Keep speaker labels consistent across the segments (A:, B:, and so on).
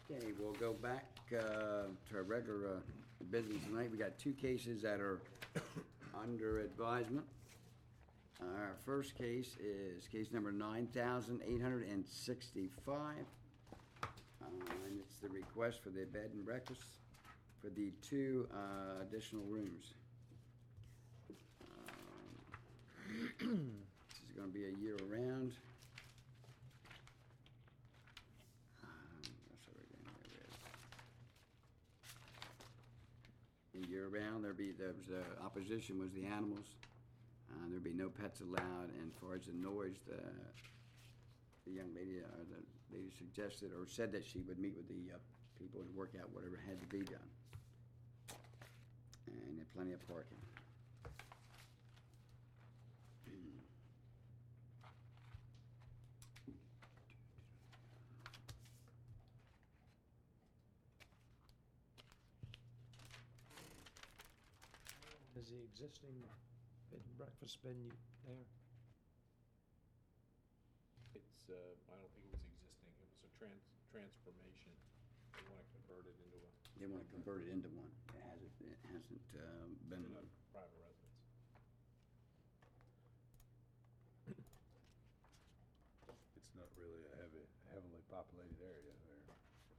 A: Okay, we'll go back to our regular business tonight. We got two cases that are under advisement. Our first case is case number 9,865. And it's the request for the bed and breakfast for the two additional rooms. This is going to be a year-round. Year-round, the opposition was the animals. There'd be no pets allowed, and as far as the noise, the young lady, or the lady suggested or said that she would meet with the people and work out whatever had to be done. And had plenty of parking.
B: Has the existing bed and breakfast been there?
C: It's, I don't think it was existing, it was a transformation. They want to convert it into
A: They want to convert it into one. It hasn't
C: a
A: been.
C: private residence.
D: It's not really a heavily populated area there.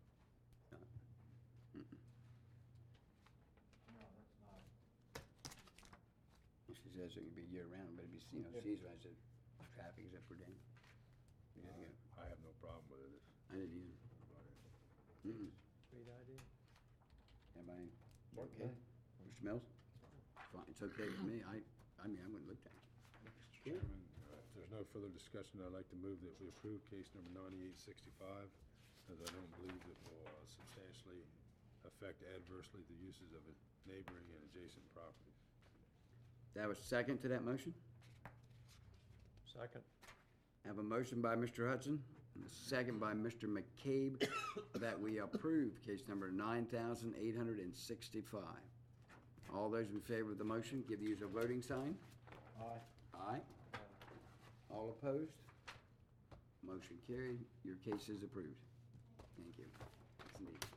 A: She says it can be year-round, but it'd be, seasonal. I said, traffic is up for day.
D: I have no problem with it.
A: I didn't either.
B: Great idea.
A: Everybody okay? Mr. Mills? Fine, it's okay with me. I mean, I wouldn't look at it.
D: Mr. Chairman, if there's no further discussion, I'd like to move that we approve case number 9865, as I don't believe it will substantially affect adversely the uses of neighboring and adjacent properties.
A: That was second to that motion?
B: Second.
A: I have a motion by Mr. Hudson and a second by Mr. McCabe that we approve case number 9,865. All those in favor of the motion, give the user a voting sign.
B: Aye.
A: Aye. All opposed? Motion carried. Your case is approved. Thank you. Yes, indeed.